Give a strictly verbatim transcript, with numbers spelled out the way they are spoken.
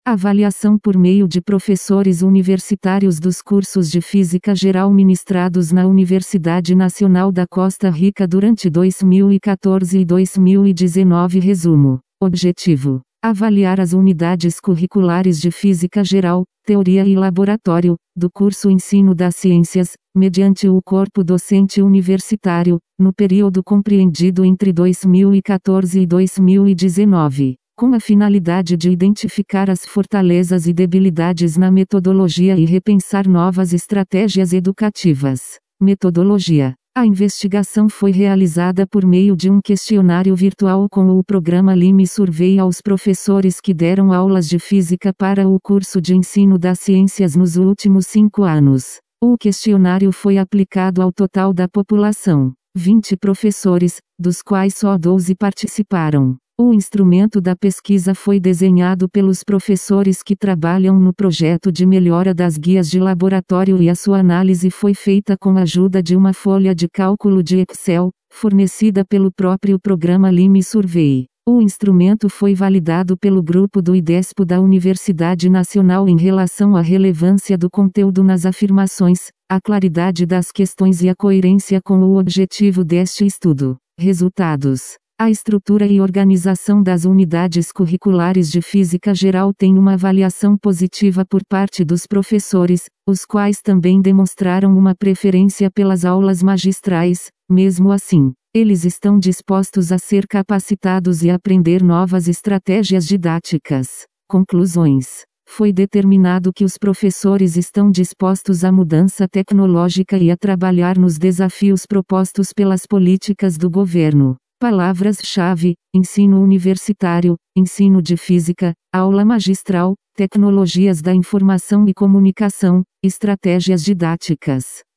Avaliação por meio de professores universitários dos cursos de Física Geral ministrados na Universidade Nacional da Costa Rica durante dois mil e quatorze e dois mil e dezenove. Resumo. Objetivo: avaliar as unidades curriculares de Física Geral, Teoria e Laboratório, do curso Ensino das Ciências, mediante o corpo docente universitário, no período compreendido entre dois mil e quatorze e dois mil e dezenove. Com a finalidade de identificar as fortalezas e debilidades na metodologia e repensar novas estratégias educativas. Metodologia: a investigação foi realizada por meio de um questionário virtual com o programa Lime Survey aos professores que deram aulas de física para o curso de ensino das ciências nos últimos cinco anos. O questionário foi aplicado ao total da população, vinte professores, dos quais só doze participaram. O instrumento da pesquisa foi desenhado pelos professores que trabalham no projeto de melhora das guias de laboratório e a sua análise foi feita com a ajuda de uma folha de cálculo de Excel, fornecida pelo próprio programa Lime Survey. O instrumento foi validado pelo grupo do IDESP da Universidade Nacional em relação à relevância do conteúdo nas afirmações, a claridade das questões e a coerência com o objetivo deste estudo. Resultados: a estrutura e organização das unidades curriculares de Física Geral tem uma avaliação positiva por parte dos professores, os quais também demonstraram uma preferência pelas aulas magistrais. Mesmo assim, eles estão dispostos a ser capacitados e aprender novas estratégias didáticas. Conclusões: foi determinado que os professores estão dispostos à mudança tecnológica e a trabalhar nos desafios propostos pelas políticas do governo. Palavras-chave: ensino universitário, ensino de física, aula magistral, tecnologias da informação e comunicação, estratégias didáticas.